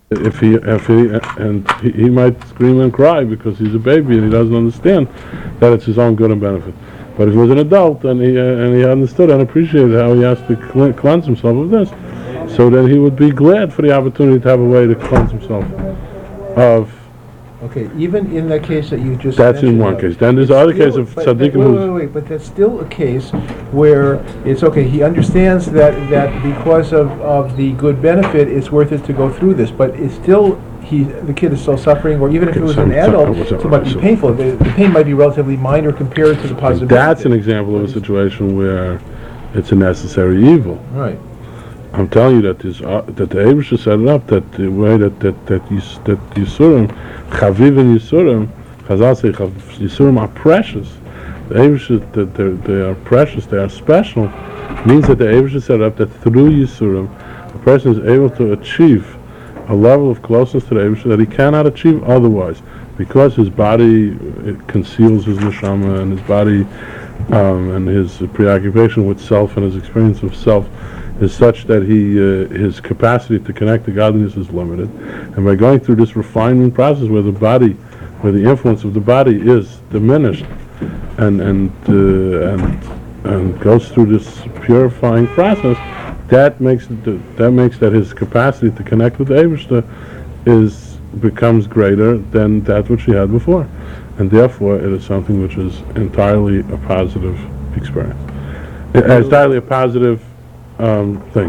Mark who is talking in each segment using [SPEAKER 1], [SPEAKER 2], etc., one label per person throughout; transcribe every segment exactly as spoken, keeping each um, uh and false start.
[SPEAKER 1] If he, if he, and he, he might scream and cry because he's a baby and he doesn't understand that it's his own good and benefit. But if he was an adult and he uh, and he understood and appreciated how he has to cle- cleanse himself of this, so then he would be glad for the opportunity to have a way to cleanse himself of.
[SPEAKER 2] Okay, even in that case that you just
[SPEAKER 1] That's in
[SPEAKER 2] mentioned,
[SPEAKER 1] one
[SPEAKER 2] though,
[SPEAKER 1] case. Then there's
[SPEAKER 2] it's
[SPEAKER 1] other
[SPEAKER 2] still-
[SPEAKER 1] case of
[SPEAKER 2] but-
[SPEAKER 1] tzaddikim
[SPEAKER 2] but Wait,
[SPEAKER 1] who's-
[SPEAKER 2] wait, wait, but that's still a case where it's okay, he understands that, that because of, of the good benefit, it's worth it to go through this, but it's still, he, the kid is still suffering, or even if it was an
[SPEAKER 1] Okay, so-
[SPEAKER 2] adult,
[SPEAKER 1] so-
[SPEAKER 2] it might be
[SPEAKER 1] so-
[SPEAKER 2] painful. The, the pain might be relatively minor compared to the positive
[SPEAKER 1] That's an
[SPEAKER 2] benefit.
[SPEAKER 1] example of a situation where it's a necessary evil.
[SPEAKER 2] Right.
[SPEAKER 1] I'm telling you that this, uh, that the Eibusha set it up that the way that that that Yis, that Yisurim, Chaviv and Yisurim, Chazal say Chav, Yisurim are precious. The Eibusha, that they they are precious, they are special, means that the Eibusha set it up that through Yisurim, a person is able to achieve a level of closeness to the Eibusha that he cannot achieve otherwise, because his body it conceals his neshama and his body um, and his preoccupation with self and his experience of self is such that he uh, his capacity to connect to godliness is limited, and by going through this refinement process where the body, where the influence of the body is diminished, and and uh, and and goes through this purifying process, that makes it, that makes that his capacity to connect with the Eibishter is becomes greater than that which he had before, and therefore it is something which is entirely a positive experience. It- It's entirely a positive um, thing.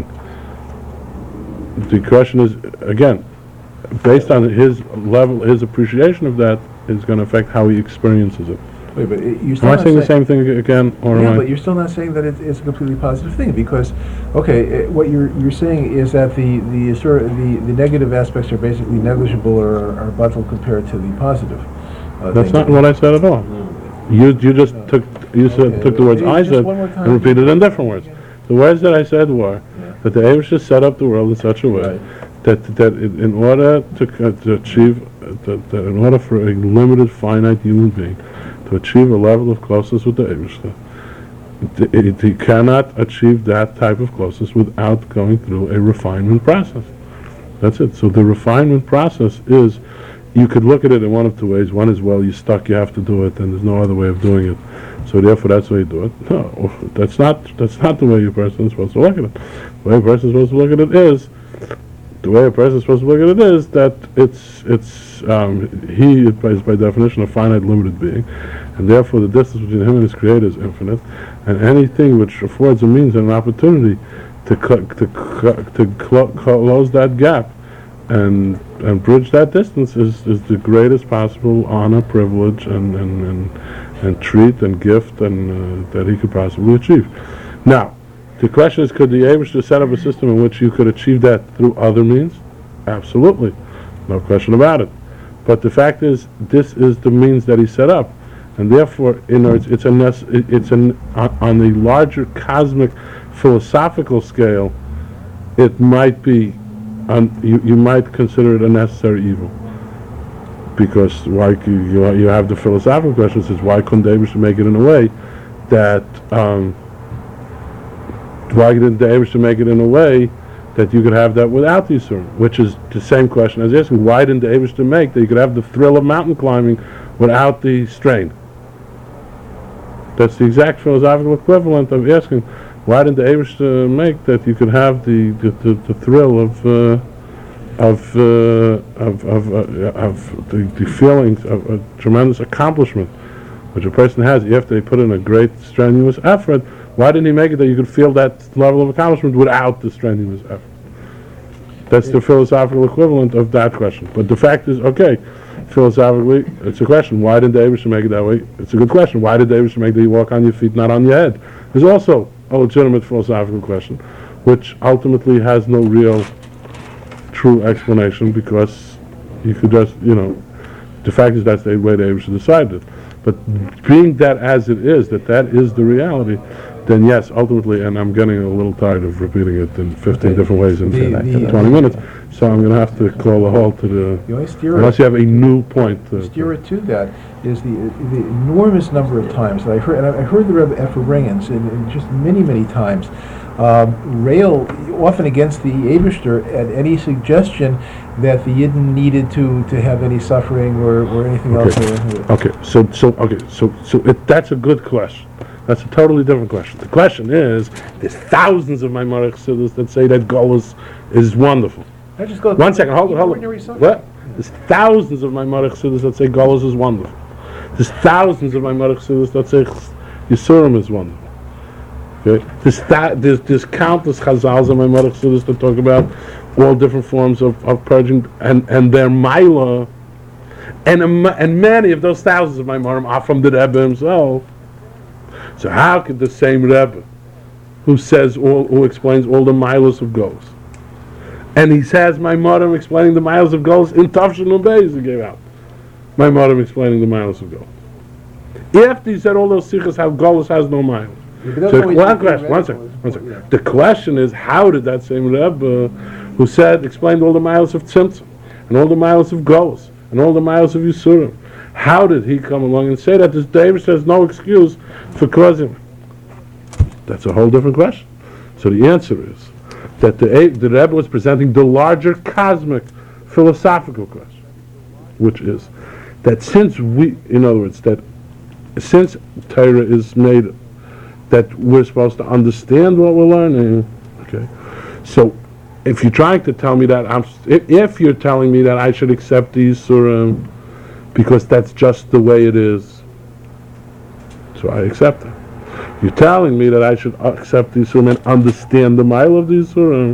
[SPEAKER 1] The question is, again, based on his level, his appreciation of that is going to affect how he experiences it.
[SPEAKER 2] Wait, but it- you're still
[SPEAKER 1] Am I
[SPEAKER 2] not
[SPEAKER 1] saying the same thing again, or
[SPEAKER 2] Yeah,
[SPEAKER 1] am
[SPEAKER 2] but
[SPEAKER 1] I?
[SPEAKER 2] you're still not saying that it, it's a completely positive thing, because, okay, uh, what you're you're saying is that the the sort of the, the negative aspects are basically negligible or are buttle compared to the positive. Uh,
[SPEAKER 1] That's
[SPEAKER 2] thing.
[SPEAKER 1] not what I said at all. You you just took you said,
[SPEAKER 2] Okay,
[SPEAKER 1] took the words
[SPEAKER 2] well,
[SPEAKER 1] I
[SPEAKER 2] just
[SPEAKER 1] said
[SPEAKER 2] one more time.
[SPEAKER 1] and repeated it in different words. The words that I said were
[SPEAKER 2] Yeah.
[SPEAKER 1] that the Eibusha set up the world in such a way
[SPEAKER 2] Right.
[SPEAKER 1] that that in in order to, uh, to achieve uh, that, that in order for a limited finite human being to achieve a level of closeness with the Eibusha, th- it- he cannot achieve that type of closeness without going through a refinement process. That's it. So the refinement process is, you could look at it in one of two ways. One is, well, you're stuck, you have to do it, and there's no other way of doing it. So therefore, that's the way you do it. No, that's not that's not the way a person is supposed to look at it. The way a person is supposed to look at it is, the way a person is supposed to look at it is that it's it's um, he is by, is by definition a finite, limited being, and therefore the distance between him and his creator is infinite, and anything which affords a means and an opportunity to cl- to cl- to cl- close that gap and and bridge that distance is, is the greatest possible honor, privilege, and and, and, and treat and gift and uh, that he could possibly achieve. Now, the question is, could the Eibusha set up a system in which you could achieve that through other means? Absolutely, no question about it. But the fact is, this is the means that he set up, and therefore, you know, it's, it's a nec- it's an on, on the larger cosmic philosophical scale, it might be. Um, you, you might consider it a necessary evil, because why you you you have the philosophical question says, why couldn't the Eibusha make it in a way that um, why didn't the Eibusha make it in a way that you could have that without the Yisurim? Which is the same question as asking, why didn't the Eibusha make that you could have the thrill of mountain climbing without the strain? That's the exact philosophical equivalent of asking, why didn't the Eibusha make that you could have the the, the, the thrill of uh, of, uh, of of uh, of the, the feelings of a tremendous accomplishment which a person has after they put in a great strenuous effort? Why didn't he make it that you could feel that level of accomplishment without the strenuous effort? That's the philosophical equivalent of that question. But the fact is, okay, philosophically, it's a question. Why didn't the Eibusha make it that way? It's a good question. Why did the Eibusha make that you walk on your feet, not on your head? There's also a legitimate philosophical question, which ultimately has no real true explanation, because you could just, you know, the fact is that's the way the Eibusha decided it. But being that as it is, that that is the reality, then yes, ultimately, and I'm getting a little tired of repeating it in fifteen
[SPEAKER 2] Okay.
[SPEAKER 1] different ways in
[SPEAKER 2] The- the-
[SPEAKER 1] twenty minutes, so I'm going to have to call a halt to the,
[SPEAKER 2] The only steer
[SPEAKER 1] unless you have a new point. To,
[SPEAKER 2] steer it to that is the the enormous number of times that I heard, and I heard the Rebbe Ephraim in, in just many, many times, um, rail often against the Eibishter at any suggestion that the Yidden needed to, to have any suffering or, or anything else.
[SPEAKER 1] Okay.
[SPEAKER 2] Or,
[SPEAKER 1] Okay, so, so, okay, so, so it, that's a good question. That's a totally different question. The question is, there's thousands of Maimonic Chassidus that say that Golus is wonderful.
[SPEAKER 2] I just go
[SPEAKER 1] One second, hold on, hold
[SPEAKER 2] ordinary
[SPEAKER 1] on.
[SPEAKER 2] suffering.
[SPEAKER 1] What? There's thousands of Maimonic Chassidus that say Golus is wonderful. There's thousands of Maimonic Chassidus that say Yisurim is wonderful. Okay? There's, th- there's, there's countless Chazals and Maimonic Chassidus that talk about all different forms of, of purging and, and their Maila. And, um, and many of those thousands of Maimorim are from the Rebbe himself. So how could the same Rebbe, who says all, who explains all the miles of goals, and he says Maimorim explaining the miles of goals in Tafshin and Beis he gave out, Maimorim explaining the miles of goals. After he said all those sikhs how goals has no miles.
[SPEAKER 2] Yeah,
[SPEAKER 1] So one question, one second, one second.
[SPEAKER 2] Yeah.
[SPEAKER 1] The question is, how did that same Rebbe, who said explained all the miles of Tzimtzum and all the miles of goals and all the miles of Yisurim, how did he come along and say that this David says no excuse for causing? That's a whole different question. So the answer is that the, the Rebbe was presenting the larger cosmic philosophical question, which is that since we, in other words, that since Torah is made, that we're supposed to understand what we're learning, okay? So if you're trying to tell me that, I'm, if, if you're telling me that I should accept these surah because that's just the way it is, so I accept it. You're telling me that I should accept these surah and understand the mile of these surah.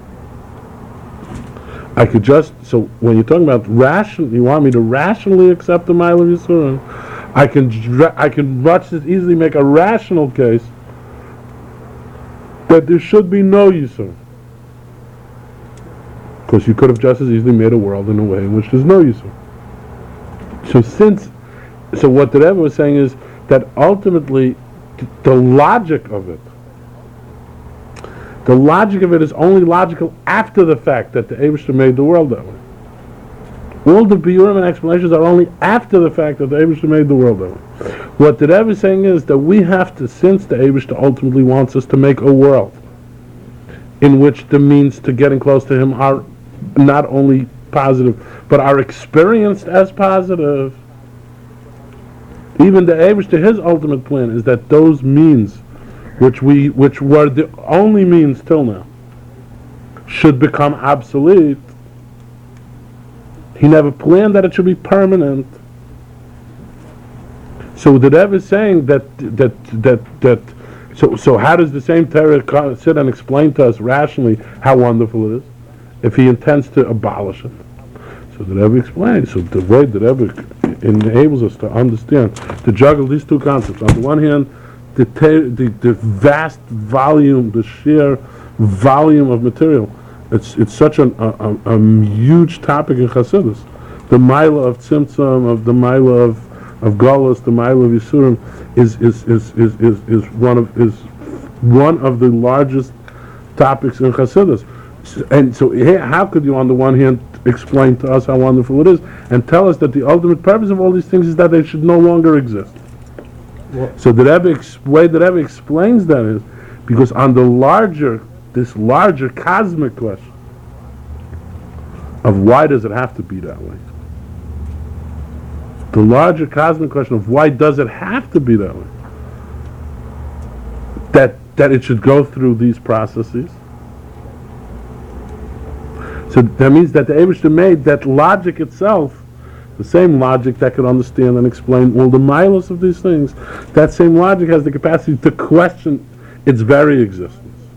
[SPEAKER 1] I could just, so when you're talking about ration, you want me to rationally accept the mile of these surah, I can, I can much as easily make a rational case that there should be no Yisur. Because you could have just as easily made a world in a way in which there's no Yisur. So since, so what the Rebbe was saying is that ultimately th- the logic of it, the logic of it is only logical after the fact that the Eibishter made the world that way. All the biurim and explanations are only after the fact that the Eibishter made the world that way. What the Rebbe is saying is that we have to, since the Eibishter ultimately wants us to make a world in which the means to getting close to Him are not only positive, but are experienced as positive. Even the Eibishter, his ultimate plan is that those means, which we, which were the only means till now, should become obsolete. He never planned that it should be permanent. So the Rebbe is saying that that that that. So so how does the same Torah sit and explain to us rationally how wonderful it is, if he intends to abolish it? So the Rebbe explains. So the way the Rebbe enables us to understand, to juggle these two concepts. On the one hand, the the, the vast volume, the sheer volume of material. It's it's such an, a, a, a huge topic in Chassidus. The Maila of Tzimtzum, of the Maila of of Golus, the Maila of Yisurim, is is, is is is is one of is one of the largest topics in Chassidus. And so, how could you, on the one hand, explain to us how wonderful it is, and tell us that the ultimate purpose of all these things is that they should no longer exist? Well, so the Rebbe, ex- way the Rebbe explains that is because on the larger this larger cosmic question of why does it have to be that way? The larger cosmic question of why does it have to be that way? That that it should go through these processes. So that means that the Eibishter made that logic itself, the same logic that could understand and explain all the miles of these things, that same logic has the capacity to question its very existence.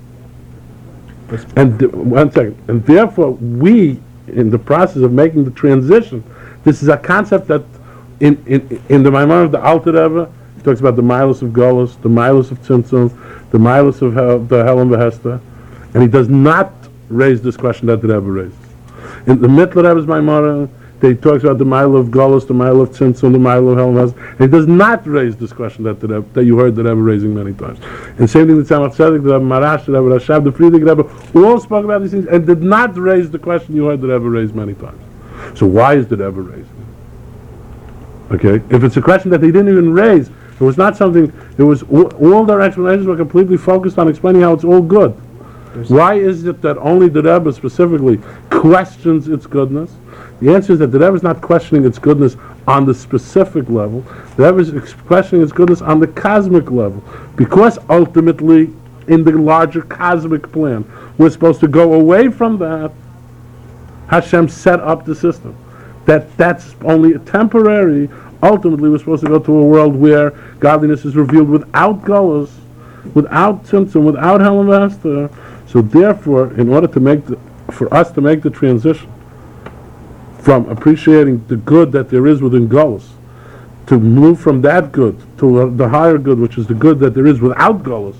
[SPEAKER 1] And th- one second, and therefore we, in the process of making the transition, this is a concept that in in, in the Maimon of the Alter Rebbe, he talks about the milos of Golus, the milos of Tzimtzum, the milos of Hel, the Helen Behesta, and he does not raise this question that the Rebbe raised. In the Mittler Rebbe's Maimon, he talks about the mile of Golus, the mile of Tzimtzum, the mile of Helen Behesta, and he does not raise this question that the Rebbe, that you heard the Rebbe raising many times. And same thing with Tzemach Tzedek, the Rebbe Marash, the Rebbe Rashab, the Friedrich Rebbe, all spoke about these things and did not raise the question you heard the Rebbe raise many times. So why is the Rebbe raising it? Okay, if it's a question that they didn't even raise, It was not something, it was, all, all their explanations were completely focused on explaining how it's all good.
[SPEAKER 2] There's
[SPEAKER 1] Why is it that only the Rebbe specifically questions its goodness? The answer is that the Rebbe is not questioning its goodness on the specific level. The Rebbe is ex- questioning its goodness on the cosmic level. Because ultimately, in the larger cosmic plan, we're supposed to go away from that. Hashem set up the system. That that's only temporary. Ultimately, we're supposed to go to a world where godliness is revealed without gullus, without tzimtzum, without Helen Master. So therefore, in order to make the, for us to make the transition from appreciating the good that there is within gullus, to move from that good to uh, the higher good, which is the good that there is without gullus.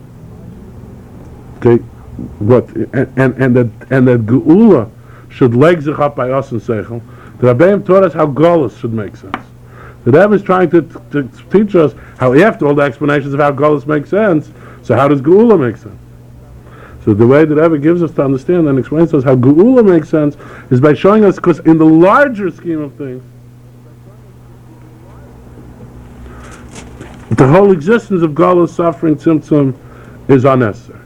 [SPEAKER 1] Okay, what and and, and that and that geula should leg sich up by us and seichel. The Rabbeim taught us how gullus should make sense. The Rebbe is trying to, to teach us how, after all the explanations of how gullus makes sense, so how does geula make sense? So the way the Rebbe gives us to understand and explains to us how geula makes sense is by showing us, because in the larger scheme of things, the whole existence of gullus, suffering, tzimtzum, is unnecessary.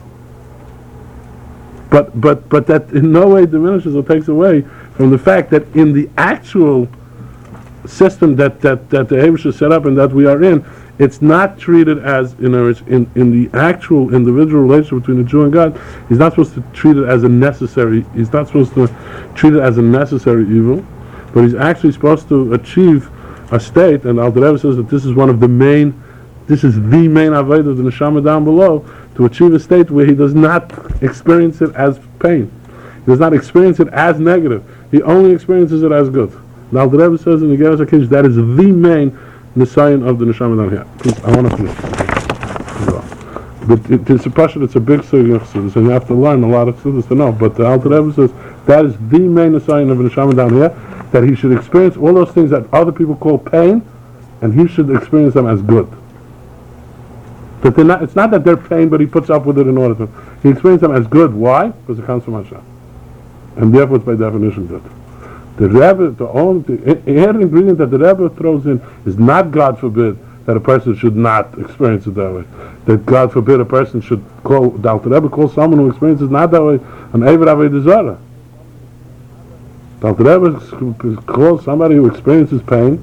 [SPEAKER 1] But but but that in no way diminishes or takes away from the fact that in the actual system that, that, that the Eibusha set up and that we are in, it's not treated as, in, in in the actual individual relationship between the Jew and God, he's not supposed to treat it as a necessary, he's not supposed to treat it as a necessary evil, but he's actually supposed to achieve a state, and Alter Rebbe says that this is one of the main, this is the main avodah of the neshama down below, to achieve a state where he does not experience it as pain. He does not experience it as negative. He only experiences it as good. Now the Rebbe says in the Geras HaKiddush that is the main nisayon of the neshama down here. Please, I want to finish. But it, it's a question, it's a big sugya, so you have to learn a lot of things to know. But the Alter Rebbe says that is the main nisayon of the neshama down here, that he should experience all those things that other people call pain, and he should experience them as good. That they're not, it's not that they're pain, but he puts up with it in order to. He experiences them as good. Why? Because it comes from Hashem. And therefore it's by definition good. The Rebbe, the only the inherent ingredient that the Rebbe throws in is not, God forbid, that a person should not experience it that way. That God forbid a person should call, the Alter Rebbe calls someone who experiences not that way, an Eved Avodah Zarah. The Alter Rebbe calls somebody who experiences pain,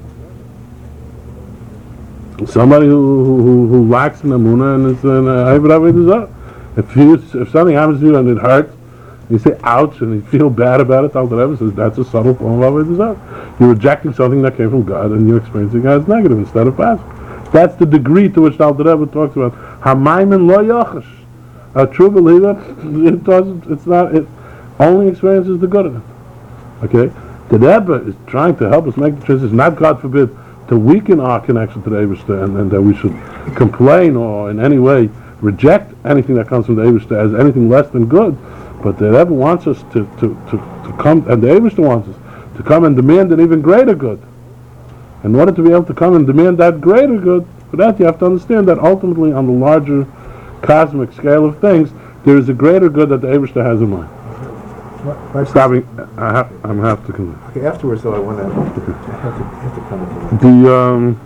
[SPEAKER 1] somebody who who, who lacks in Emunah and is an Eved Avodah Zarah. If you, if something happens to you and it hurts, you say ouch and you feel bad about it, Alter Rebbe says that's a subtle form of Avodah Zarah. You're rejecting something that came from God and you're experiencing it as negative instead of positive. That's the degree to which the Alter Rebbe talks about Hamaymin lo yachash. A true believer, it doesn't, it's not, it only experiences the good of it. Okay? The Rebbe is trying to help us make the transition, not, God forbid, to weaken our connection to the Eibishter and, and that we should complain or in any way reject anything that comes from the Eibishter as anything less than good. But the Rebbe wants us to, to, to, to come, and the Eibishter wants us to come and demand an even greater good. In order to be able to come and demand that greater good, for that you have to understand that ultimately on the larger cosmic scale of things, there is a greater good that the Eibishter has in mind. Stopping, I have, I have to come.
[SPEAKER 2] Okay, afterwards though I want to, I have to, I have to comment on that.
[SPEAKER 1] The, um,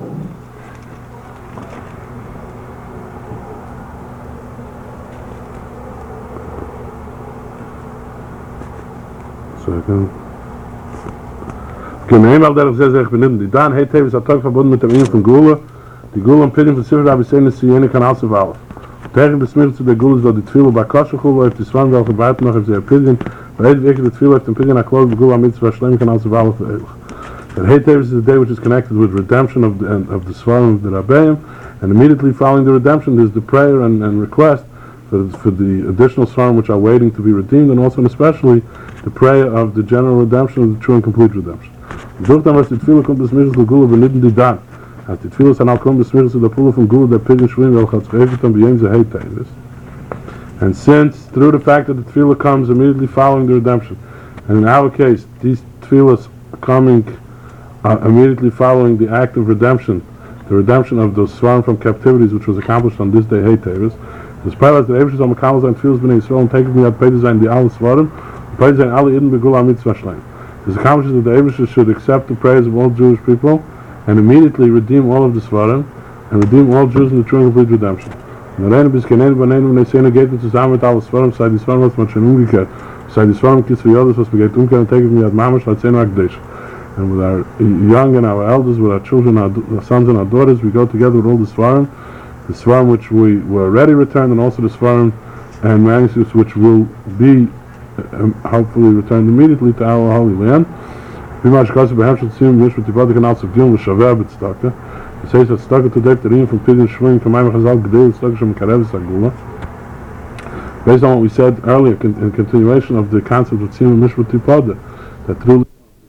[SPEAKER 1] second. Okay, neem al derg zes echt beninnen. Die Daan heet tevens dat ook verbonden met de mening van Gula. Die Gula en Pidim van Sifra Rabbi Seine Siyene kan alles verwallen. Tegen de smiddel zu der Gula is dat die Tfilo bij Kasha Gula heeft die Swan wel gebuiten nog heeft ze Pidim. Maar het weken de Tfilo heeft een Pidim akloos bij Gula mitzvah Shlem kan alles verwallen voor eeuwig. And heet tevens is the day which is connected with redemption of the, of the Swan of the Rabbeim, and immediately following the redemption there's the prayer and, and request for, for the additional Swan which are waiting to be redeemed, and also and especially the prayer of the general redemption, of the true and complete redemption. Durch dann was die Tfilo kommt des Mittels zu Gula benitten die Dan. Als die Tfilo dann auch kommt des Mittels zu der Pula von Gula der Pidgin Schwim, welch hat sich dann bei ihm sie heet is. And since, through the fact that the Tfilo comes immediately following the redemption, and in our case, these Tfilos coming uh, immediately following the act of redemption, the redemption of those sworn from captivities which was accomplished on this day heet is, this pilot that Eivshus on Mekamos and Tfilos b'nei Yisrael and taking me out Peter sein die alle Svarim, Peter sein alle Iden begula mitzvah shleim. This accomplishes that the Eivshus should accept the prayers of all Jewish people and immediately redeem all of the Svarim, and redeem all Jews in the true and complete redemption. Und reine bis kennen bei nehmen und sehen geht mit zusammen mit alles Form, sei die Form was man schon umgekehrt. Sei die Form kids für Jodas was wir geht umkehren take me at Mamash like saying like this. And with our young and our elders, with our children, our, our sons and our daughters, we go together with all the Svarim, the Svarim which we were already returned, and also the Svarim and manuscripts which will be um, hopefully returned immediately to our Holy Land. It says that Tzedakah to Dek Terim from Pidyon Shvim Kamayim Chazal Gdei Tzedakah Shem Karev Sagula. Based on what we said earlier, in continuation of the concept of Tzim Mishpat Tipada, that through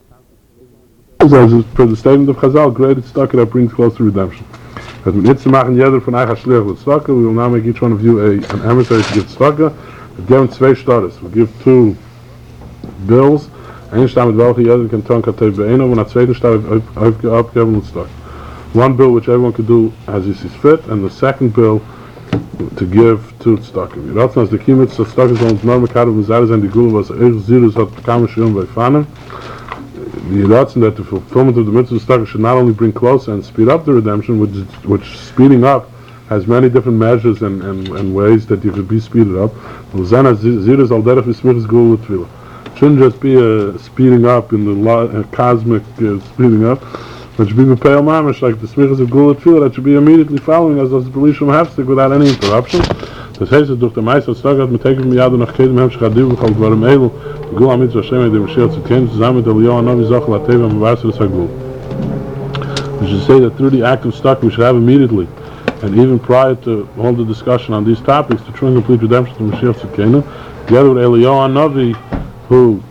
[SPEAKER 1] for the statement of Chazal, greater Tzedakah that brings close to redemption. But we will now make each one of you a, an emissary to give Tzedakah. We give two status. We give two bills. Ein Stamm mit welcher jeder kann tun kann bei einer und der zweiten Stamm aufgeben und Tzedakah. One bill which everyone could do as he sees fit, and the second bill to give to Tzedakah. Wir raten als die Kimitz, dass Tzedakah soll uns normal gerade von Zara sein, die Gula, was er Zirus hat, kam es schon bei Fanem. We raten that the fulfillment of the mitzvah of Tzedakah should not only bring closer and speed up the redemption, which, which speeding up has many different measures and, and, and ways that you could be speeded up. Zana Zirus al derech v'smichas Gula l'tfilah. Shouldn't just be a speeding up in the lo- uh, cosmic uh, speeding up. It should be the pale mamish, like the smichas of Gula Tefillah, that should be immediately following as does the Belishim Hafstik without any interruption. Das heißt, durch der Meister Tzedakah hat mit Tekel Miyadu nach Kedem Hemshech Adiv B'chal Dvarim Eilu Gula Mitzvah Hashem Edem Mashiach Tzidken zusammen mit Eliyahu Hanavi Zochel HaTeva Mavasir Sagul. We should say that through the act of Tzedakah we should have immediately, and even prior to all the discussion on these topics, the true and complete redemption of Mashiach Tzidkenu, together with Eliyahu Hanavi, who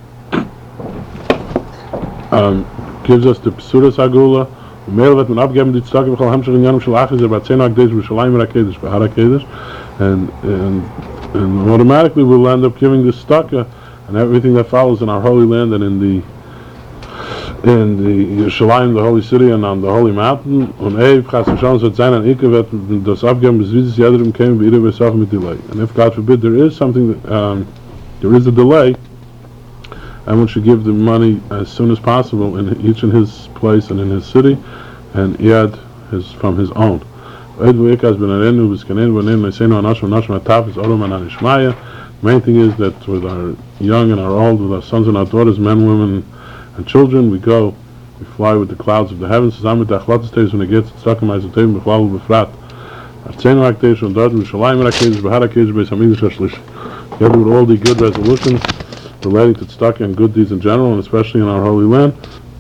[SPEAKER 1] um, gives us the Psuras Hagula, Umeil wird man abgeben die Tzedakah b'chol hamshach inyanim shel achis about Tzena HaKadosh Yerushalayim HaKadosh B'Har HaKadosh, and and and automatically we'll end up giving the Tzedakah and everything that follows in our holy land and in the in the Yerushalayim, the holy city, and on the holy mountain. Und Eif Chas V'Shalom wird sein an Ike wird das abgeben bis dieses Yadrim came b'Irei B'Sach mit delay. And if God forbid there is something that um, there is a delay, everyone should give the money as soon as possible, in each in his place and in his city, and yet his from his own. The main thing is that with our young and our old, with our sons and our daughters, men, women, and children, we go, we fly with the clouds of the heavens. When it gets stuck in my together with all the good resolutions relating to tzedakah and good deeds in general, and especially in our holy land,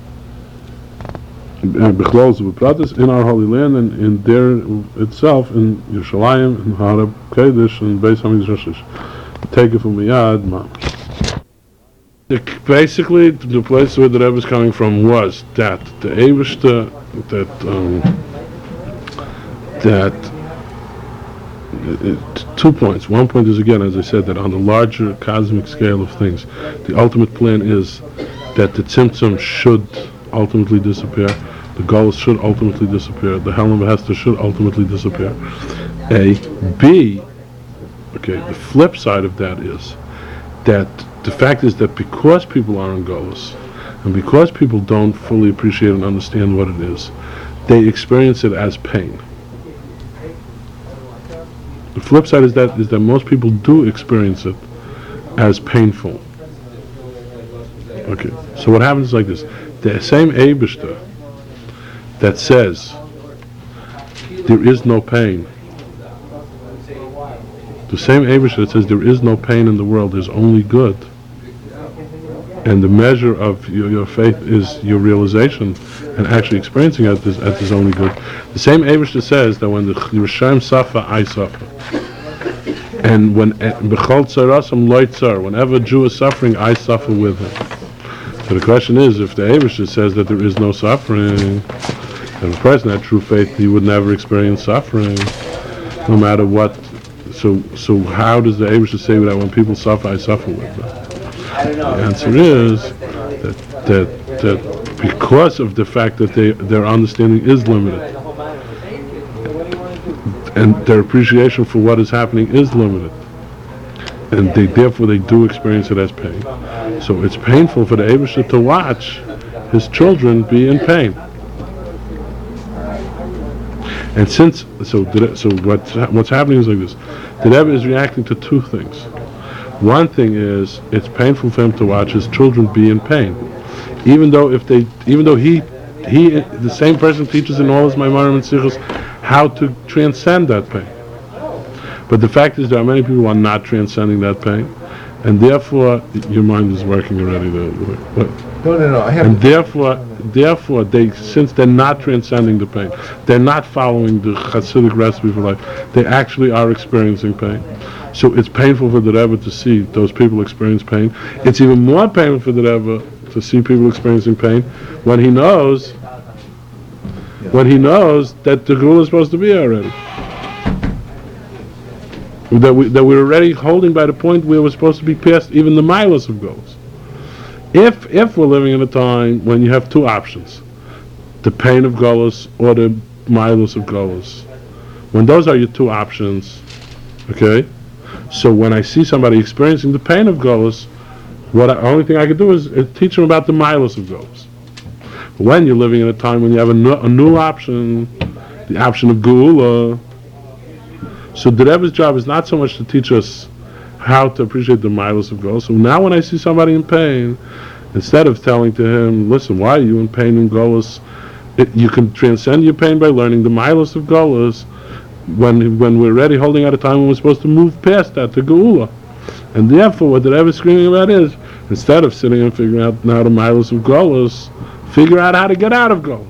[SPEAKER 1] and in our holy land, and in there itself, in Yerushalayim, in Har HaKadosh, and Beis HaMikdash, take it from Miyad, Mamash. Basically, the place where the Rebbe is coming from was that the Eibishter, that um, that It, two points. One point is, again, as I said, that on the larger cosmic scale of things, the ultimate plan is that the Tzimtzum should ultimately disappear, the Golos should ultimately disappear, the Helam V'Hester should ultimately disappear. A. B. Okay, the flip side of that is that the fact is that because people are in Golos, and because people don't fully appreciate and understand what it is, they experience it as pain. The flip side is that is that most people do experience it as painful. Okay, so what happens is like this: the same Eibishter that says there is no pain, the same Eibishter that says there is no pain in the world, there's only good, and the measure of your, your faith is your realization and actually experiencing it as, as is only good. The same Eibishter says that when the Yerushalayim suffer, I suffer. And when B'chol tzarasam loy tzar, whenever a Jew is suffering, I suffer with him. So the question is, if the Eibishter says that there is no suffering, then a person had true faith, he would never experience suffering, no matter what. So, so how does the Eibishter say that when people suffer, I suffer with them? The answer is that that that because of the fact that they their understanding is limited, and their appreciation for what is happening is limited, and they therefore they do experience it as pain. So it's painful for the Eibishter to watch his children be in pain. And since, so the, so what's, what's happening is like this. The Rebbe is reacting to two things. One thing is, it's painful for him to watch his children be in pain. Even though if they, even though he, he, the same person teaches in all his Maimarim and Sichos how to transcend that pain. But the fact is, there are many people who are not transcending that pain, and therefore your mind is working already. The, the,
[SPEAKER 2] No, no, no. I have.
[SPEAKER 1] and therefore, therefore, they since they're not transcending the pain, they're not following the Hasidic recipe for life. They actually are experiencing pain. So it's painful for the Rebbe to see those people experience pain. It's even more painful for the Rebbe to see people experiencing pain when he knows, when he knows that the Gula is supposed to be already. That, we, that we're already holding by the point where we're supposed to be past even the milus of goals. If if we're living in a time when you have two options, the pain of golos or the milus of golos, when those are your two options, okay, so when I see somebody experiencing the pain of golos, what the only thing I could do is, is teach them about the milus of golos. When you're living in a time when you have a, no, a new option, the option of geula, so the Rebbe's job is not so much to teach us how to appreciate the milus of golos. So now when I see somebody in pain, instead of telling to him, listen, why are you in pain in golos? It, you can transcend your pain by learning the milus of golos when when we're already holding at a time when we're supposed to move past that to geula. And therefore what the Rebbe is screaming about is, instead of sitting and figuring out now the milus of golos, figure out how to get out of golos.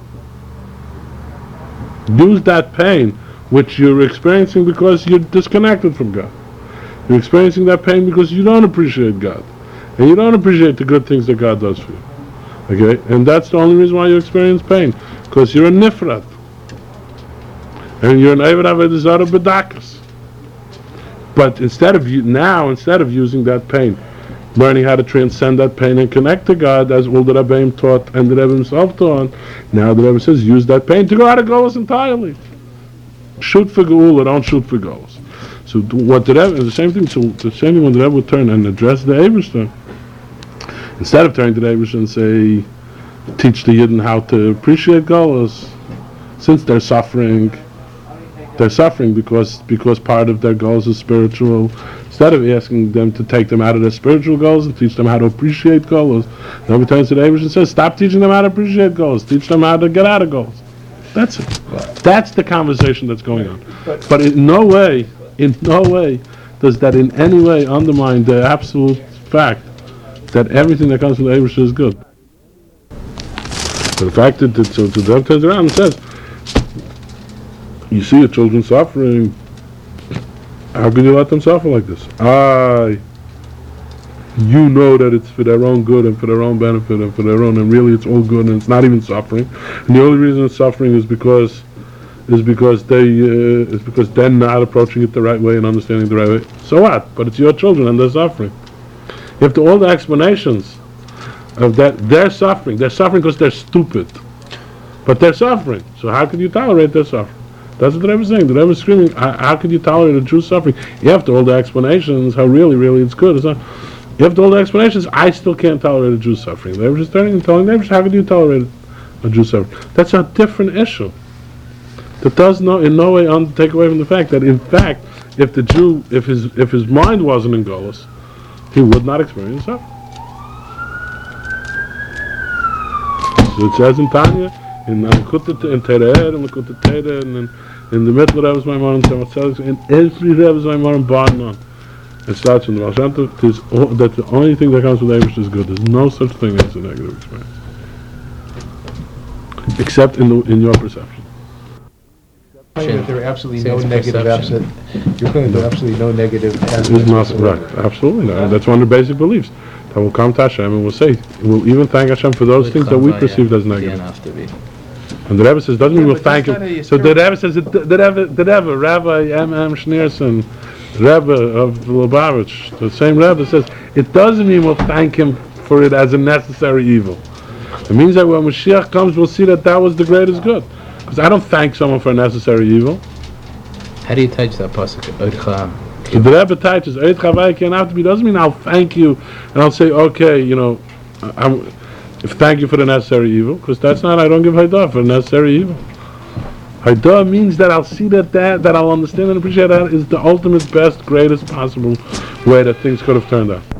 [SPEAKER 1] Use that pain which you're experiencing because you're disconnected from God. You're experiencing that pain because you don't appreciate God. And you don't appreciate the good things that God does for you. Okay? And that's the only reason why you experience pain. Because you're a nifrat. And you're an Eved Avodah Zarah B'dakas. But instead of you, now, instead of using that pain, learning how to transcend that pain and connect to God, as all the Rebbeim taught and the Rebbe himself taught, now the Rebbe says, use that pain to go out of golos entirely. Shoot for geula, don't shoot for golos. So what the Rebbe, the same thing. So the same thing when the Rebbe would turn and address the Eibishter, instead of turning to the Eibishter and say, teach the Yidden how to appreciate golos, since they're suffering, they're suffering because because part of their goals is spiritual. Instead of asking them to take them out of their spiritual goals and teach them how to appreciate goals, the Rebbe turns to the Eibishter and says, stop teaching them how to appreciate goals. Teach them how to get out of goals. That's it. Right. That's the conversation that's going on. But, but in no way, in no way, does that in any way undermine the absolute fact that everything that comes from the Eibishter is good. So the fact that, that so the Rebbe turns around and says, you see your children suffering, how can you let them suffer like this? I, you know that it's for their own good and for their own benefit and for their own, and really it's all good and it's not even suffering. And the only reason it's suffering is because is because they uh, is because they're not approaching it the right way and understanding the right way. So what? But it's your children and they're suffering. After all the explanations of that, they're suffering. They're suffering because they're stupid. But they're suffering. So how can you tolerate their suffering? That's what the Rebbe is saying. The Rebbe is screaming, how, how can you tolerate a Jew suffering? After all the explanations, how really, really it's good. It's not. After all the explanations, I still can't tolerate a Jew suffering. The Rebbe is turning and telling the Rebbe, how can you tolerate a Jew suffering? That's a different issue. That does no, in no way un- take away from the fact that, in fact, if the Jew, if his if his mind wasn't in Golos, he would not experience suffering. So it says in Tanya, in Lekutei in Tere'er, in Lekutei Tere'er, and in, in the middle of Rebbe's Maimon, in every Rebbe's Maimon, Barnon, it starts from the Baal Shem Tov, that the only thing that comes from the Eibush is good. There's no such thing as a negative experience, except in the, in your perception.
[SPEAKER 2] That there are absolutely no negative absent. You're claiming there are absolutely no negative aspects.
[SPEAKER 1] It's not right. Absolutely not. That's one of the basic beliefs. That will come to Hashem and we'll say, we'll even thank Hashem for those things that we perceived as negative. And the Rebbe says, doesn't mean we'll thank him. So the Rebbe says, the Rebbe, the Rebbe, Rabbi M M Schneerson, Rebbe of Lubavitch, the same Rebbe says, it doesn't mean we'll thank him for it as a necessary evil. It means that when Mashiach comes, we'll see that that was the greatest good. Because I don't thank someone for a necessary evil.
[SPEAKER 3] How do you touch that pasuk?
[SPEAKER 1] So the Rebbe touches Eid Chavai can't have to be. Doesn't mean I'll thank you and I'll say, okay, you know, I'm, if thank you for the necessary evil, because that's not, I don't give Haidah for necessary evil. Haidah means that I'll see that, that that I'll understand and appreciate that is the ultimate, best, greatest possible way that things could have turned out.